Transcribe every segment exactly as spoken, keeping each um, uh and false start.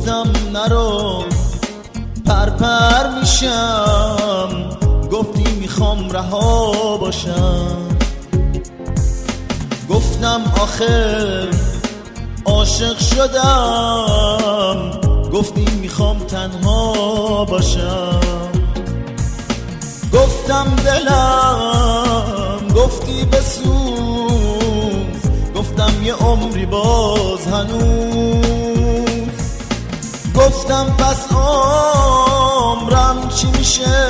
گفتم نرو پرپر میشم، گفتی میخوام رها باشم. گفتم آخه عاشق شدم، گفتی میخوام تنها باشم. گفتم دلم، گفتی بسوز، گفتم یه عمری باز هنوز. گفتم پس عمرم چی میشه،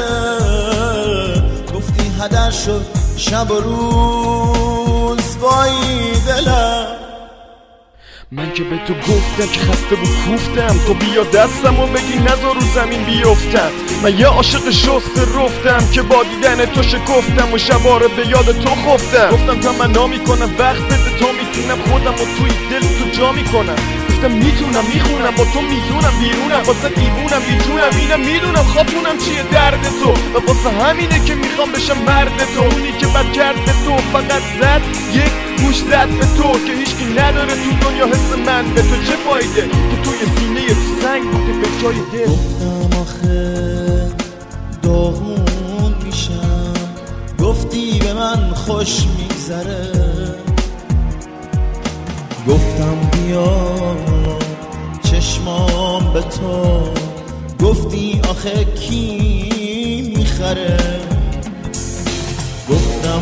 گفتی هدر شد شب و روز. وای دلم، من که به تو گفتم که خسته و کوفتم، تو بیا دستم و بگی نذار رو زمین بیفتم. من یه عاشق شسته رفتم که با دیدن تو شکفتم و شباره به یاد تو خفتم. گفتم تمنا میکنم وقت بده تا میتونم خودم و توی دل تو جا میکنم. گفتم میتونم میخونم با تو میزونم بیرونم، واسه دیوونم بیجونم، اینم میدونم خاطونم چیه درد تو و واسه همینه که میخوام بشم مرد تو. اونی که بد کرد به تو فقط زد یک گوش زد به تو که هیچکی نداره تو دنیا حس من به تو چه فایده که توی سینه تو سنگ بوده به جای دل. گفتم آخه داغون میشم، گفتی به من خوش میگذره. گفتم بیا چشمام به تو، گفتی آخه کی میخره. گفتم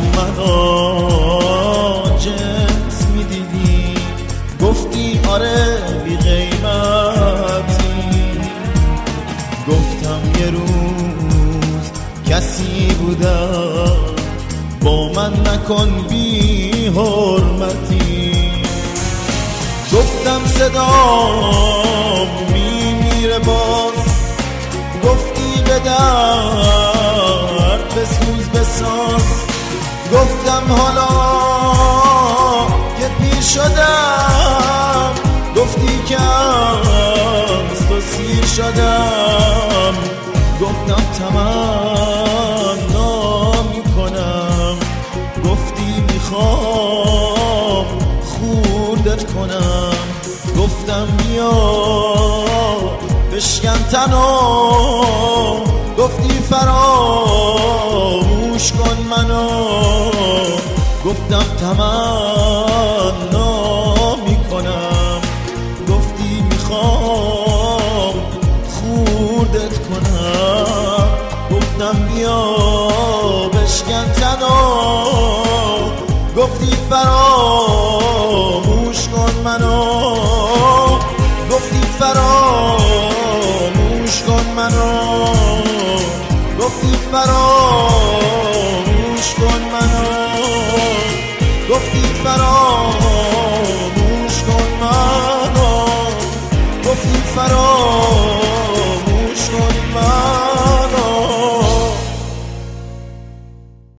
منو جنس میدیدی، گفتی آره بی قیمتی. گفتم یه روز کسی بودم، با من نکن بی حرمتی. گفتم صدام میمیره باز، گفتی به درد بسوز بساز. گفتم حالا که پیر شدم، گفتی که از تو سیر شدم. گفتم تمنا میکنم، گفتی میخوام خوردت کنم. گفتم بیا بشکن تنو، گفتی فراموش کن منو. گفتم تمنا میکنم، گفتی میخوام خوردت کنم. گفتم بیا بشکن تنو، گفتی فراموش کن منو. گفتی فراموش کن منو، گفتی فراموش کن منو، گفتی فراموش